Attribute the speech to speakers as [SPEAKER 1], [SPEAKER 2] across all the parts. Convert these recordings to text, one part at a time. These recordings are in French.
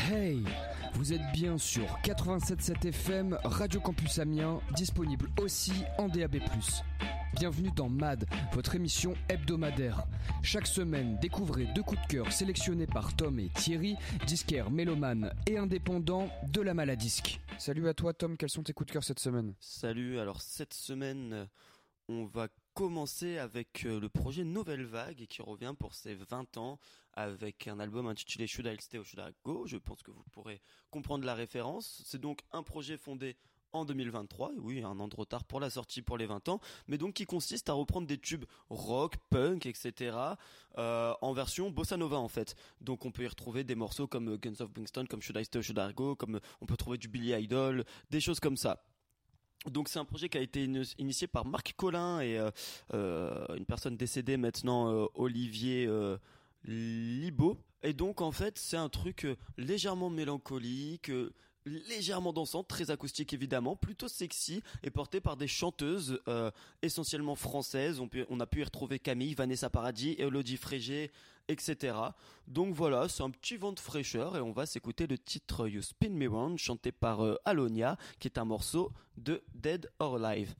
[SPEAKER 1] Hey, vous êtes bien sur 87.7 FM, Radio Campus Amiens, disponible aussi en DAB+. Bienvenue dans MAD, votre émission hebdomadaire. Chaque semaine, découvrez 2 coups de cœur sélectionnés par Tom et Thierry, disquaires, mélomanes et indépendants de la Maladisque. Salut à toi Tom, quels sont tes coups de cœur cette semaine ?
[SPEAKER 2] Salut, alors cette semaine, on va commencer avec le projet Nouvelle Vague qui revient pour ses 20 ans avec un album intitulé Should I Stay or Should I Go. Je pense que vous pourrez comprendre la référence. C'est donc un projet fondé en 2023, oui, un an de retard pour la sortie pour les 20 ans, mais donc qui consiste à reprendre des tubes rock, punk, etc. En version bossa nova en fait. Donc on peut y retrouver des morceaux comme Guns of Brixton, comme Should I Stay or Should I Go, comme on peut trouver du Billy Idol, des choses comme ça. Donc c'est un projet qui a été initié par Marc Collin et une personne décédée maintenant, Olivier Libaud. Et donc en fait c'est un truc légèrement mélancolique, légèrement dansant, très acoustique évidemment, plutôt sexy et porté par des chanteuses essentiellement françaises. On a pu y retrouver Camille, Vanessa Paradis, Elodie Frégé, etc. Donc voilà, c'est un petit vent de fraîcheur et on va s'écouter le titre You Spin Me Round chanté par Alonia, qui est un morceau de Dead or Alive.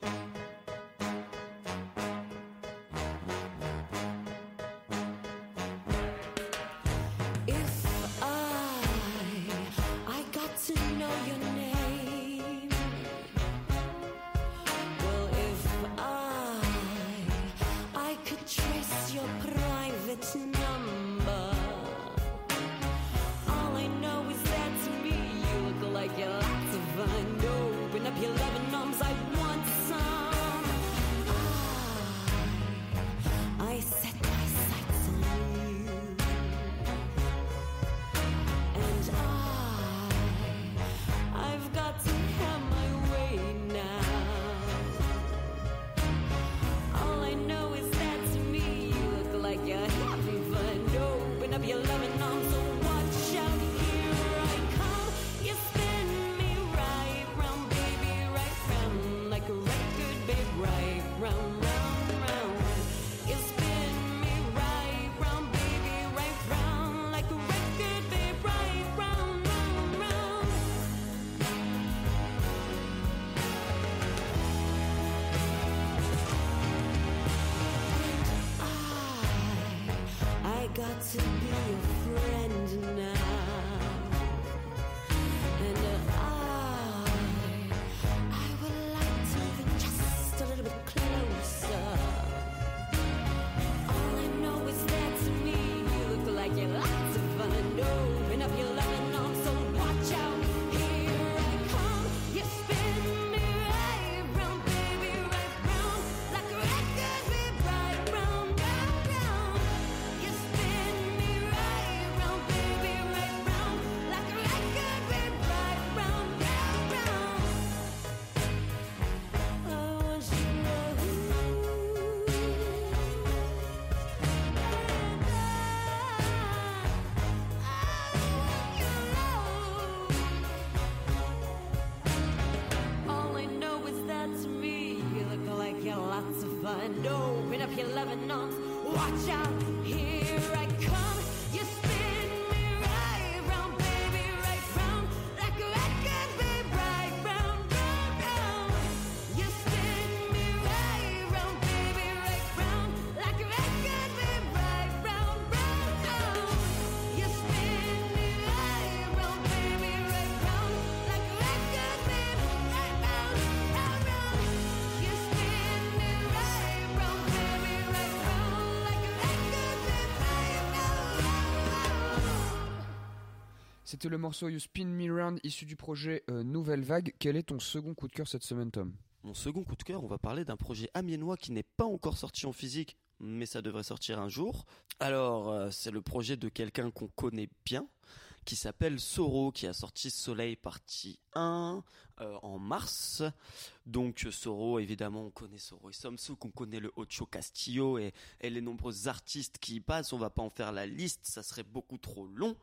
[SPEAKER 1] C'était le morceau You Spin Me Round issu du projet Nouvelle Vague. Quel est ton second coup de cœur cette semaine, Tom ?
[SPEAKER 2] Mon second coup de cœur, on va parler d'un projet amiénois qui n'est pas encore sorti en physique, mais ça devrait sortir un jour. Alors, c'est le projet de quelqu'un qu'on connaît bien, qui s'appelle Soro, qui a sorti Soleil partie 1 en mars. Donc Soro, évidemment, on connaît Soro et Samsouk, on connaît le Ocho Castillo et les nombreux artistes qui y passent. On va pas en faire la liste, ça serait beaucoup trop long.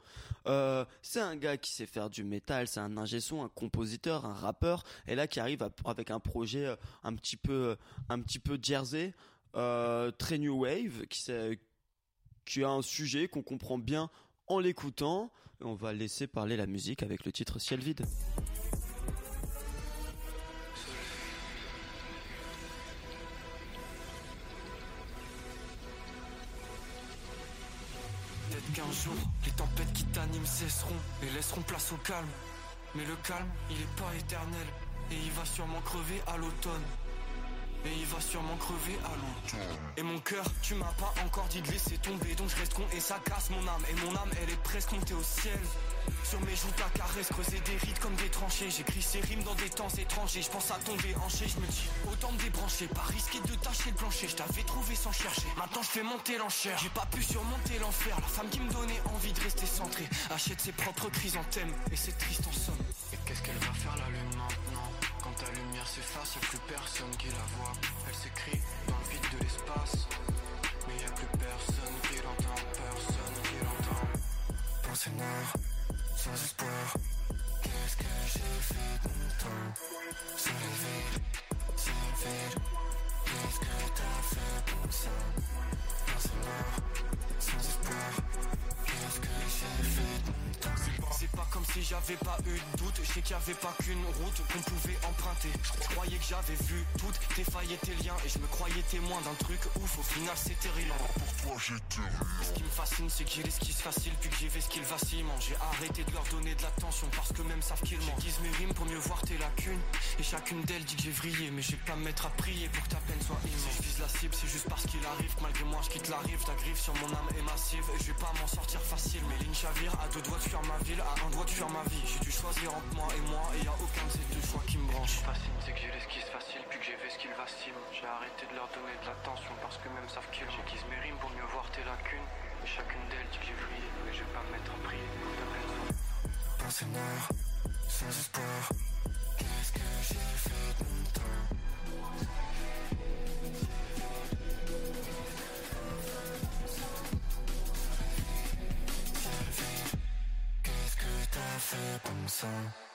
[SPEAKER 2] C'est un gars qui sait faire du métal, c'est un ingé son, un compositeur, un rappeur, et là qui arrive avec un projet un petit peu jersey, très new wave, qui a un sujet qu'on comprend bien en l'écoutant, On va laisser parler la musique avec le titre Ciel vide.
[SPEAKER 3] Peut-être qu'un jour, les tempêtes qui t'animent cesseront et laisseront place au calme. Mais le calme, il est pas éternel et il va sûrement crever à l'automne. Et il va sûrement crever à l'automne. Et mon cœur, tu m'as pas encore dit de laisser tomber, donc je reste con et ça casse mon âme. Et mon âme, elle est presque montée au ciel. Sur mes joues ta caresse, creuser des rides comme des tranchées. J'écris ces rimes dans des temps étrangers. Je pense à tomber hanché, je me dis autant me débrancher, pas risquer de tâcher le plancher. Je t'avais trouvé sans chercher, maintenant je fais monter l'enchère. J'ai pas pu surmonter l'enfer, la femme qui me donnait envie de rester centrée achète ses propres chrysanthèmes et c'est triste en somme. Et qu'est-ce qu'elle va faire la lune maintenant? Quand ta lumière s'efface, y'a plus personne qui la voit. Elle s'écrit dans le vide de l'espace, mais y'a plus personne qui l'entend, personne qui l'entend. Pensée noire, sans espoir, qu'est-ce que j'ai fait de mon temps? Sans rêver, sans vide, qu'est-ce que t'as fait pour ça? Pensée noire, sans espoir, qu'est-ce que j'ai fait de mon temps? C'est pas comme si j'avais pas eu de doute. Je sais qu'il y avait pas qu'une route qu'on pouvait emprunter. Je croyais que j'avais vu toutes tes failles et tes liens, et je me croyais témoin d'un truc ouf. Au final c'était rien. Pour toi j'étais rien. Ce qui me fascine c'est que j'ai l'esquisse facile, puis que j'y vais ce qu'ils vacillement. J'ai arrêté de leur donner de l'attention parce que même savent qu'ils mentent. J'aiguise mes rimes pour mieux voir tes lacunes, et chacune d'elles dit que j'ai vrillé. Mais j'ai pas me mettre à prier pour que ta peine soit immense. Si je vise la cible c'est juste parce qu'il arrive que malgré moi je quitte la rive. Ta griffe sur mon âme est massive et je vais pas m'en sortir facile. Mes lignes chavirent à 2 doigts de fuir ma ville, à 1 doigt de fuir ma vie. J'ai dû choisir entre moi et y'a aucun de ces 2 choix qui me branche. Fascine, c'est que j'ai l'esquisse facile, puis que j'ai fait ce qu'ils vacillent. J'ai arrêté de leur donner de l'attention parce que même savent qu'ils j'aiguise mes rimes pour mieux voir tes lacunes, et chacune d'elles dit que j'ai vrillé. Mais je vais pas me mettre à prier pour ta peine soit. Pensée noire, sans espoir, qu'est-ce que j'ai fait de mon temps? Qu'est-ce que t'as fait comme ça?